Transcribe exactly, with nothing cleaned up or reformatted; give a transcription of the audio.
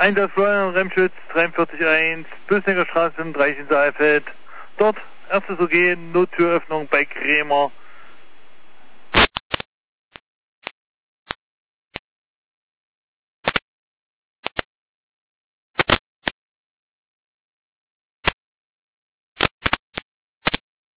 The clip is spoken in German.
Einsatz Florian Remschütz, dreiundvierzig eins, Bösnicker Straße fünfunddreißig in Saalfeld. Dort, erstes O G, Nottüröffnung bei Krämer.